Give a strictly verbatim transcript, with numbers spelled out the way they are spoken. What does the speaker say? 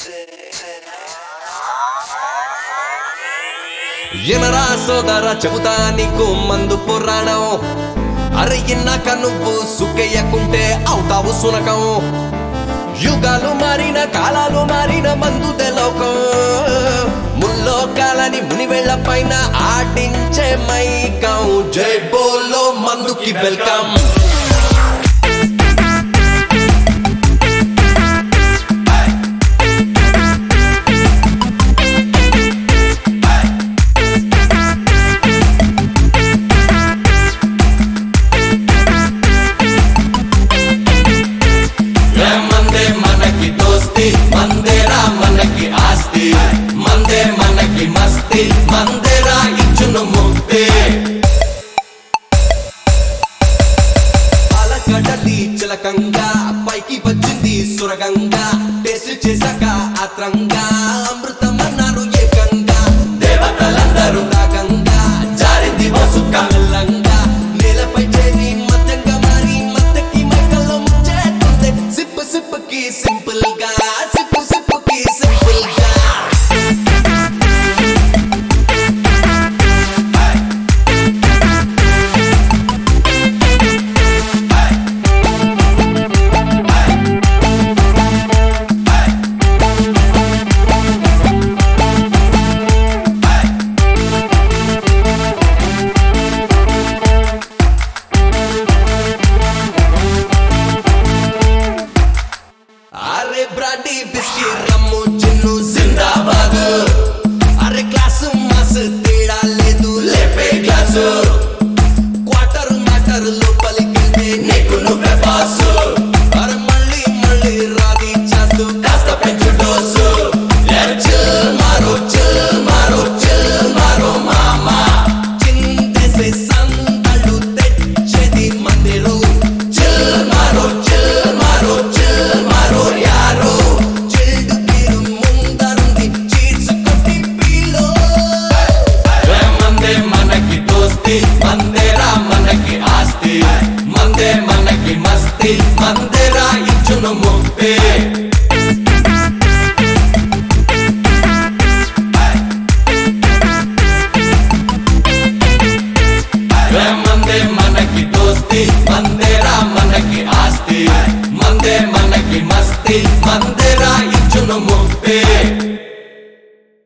ఎనరా సోదరా చెబుతా నీకు మందు పురాణం. అరే ఇన్నాక నువ్వు సుక్కయ్యకుంటే అవుతావు సునకం. యుగాలు మారిన కాలాలు మారిన మందుదే లోకం. ముల్లోకాలని మునివేళ్ల పైన ఆడించే మైకం. జై బోలో మందుకి వెల్కమ్. మందే మనకి దోస్తి, మందేరా మనకి ఆస్తి, మందే మనకి మస్తి, మందేరా ఇచ్చును ముక్తి. అలకడలి చిలకంగా పైకి వచ్చింది సురగంగా. టేస్ట్ చేశాక ఆత్రంగా అమృతమన్నారు ఏకంగా. దేవతలందరూ రాగంగా జారింది వసుక మెల్లంగా. నేలపై చేరి మధ్యంగా మారి మత్తకి మైకల్లో ముచ్చేస్తుంది. సిప్పు సిప్పుకి సింపుల్ గా, సిప్పు సిప్పుకి సింపుల్ గా. అరే బ్రాండీ బిస్కీ రమ్ము చిన్ను జిందాబాద్. అరే క్లాసు మాస్ తేడా లేదు లేపే గ్లాసు. క్వార్టర్ మ్యాటర్ లోపలికెళ్తే నీకు నువ్వే బాసు. అరే మళ్ళీ మళ్ళీ రాది చేస్తూ కాస్త పెంచు డోసు. చిల్ మారో చిల్ మారో చిల్ మారో మామా. చిందేసే సందళ్ళు తెచ్చేది మందిలో. చిల్ మారో చిల్ మారో చిల్ మారో యారో. చిల్డు తీరు ముందరుంది చీర్స్ కొట్టి పీలో. మందే మనకి దోస్తి, మందేరా మనకి ఆస్తి, మందే మనకి మస్తి, మందేరా ఇచ్చును ముక్తి. మందే మనకి దోస్తి, మందే